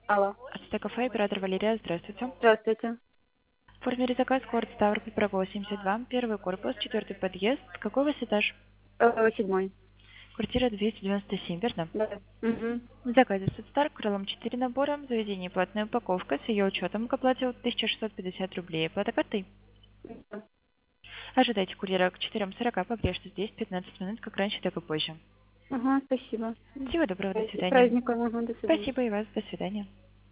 Алло. Кафе, оператор Валерия, здравствуйте. Здравствуйте. Оформили заказ, город Ставрополь, Пирогова, 72, первый корпус, четвертый подъезд. Какой у вас этаж? 7. Квартира 297, верно? Да. Угу. В заказе Сетстар, крылом 4 набора, в заведении платная упаковка, с ее учетом к оплате от 1650 рублей. Оплата картой? Ожидайте курьера к 4:40, погрешу здесь 15 минут, как раньше, так и позже. Ага, спасибо. Всего доброго, до И свидания. праздником. Ага, до свидания. Спасибо и вас, до свидания.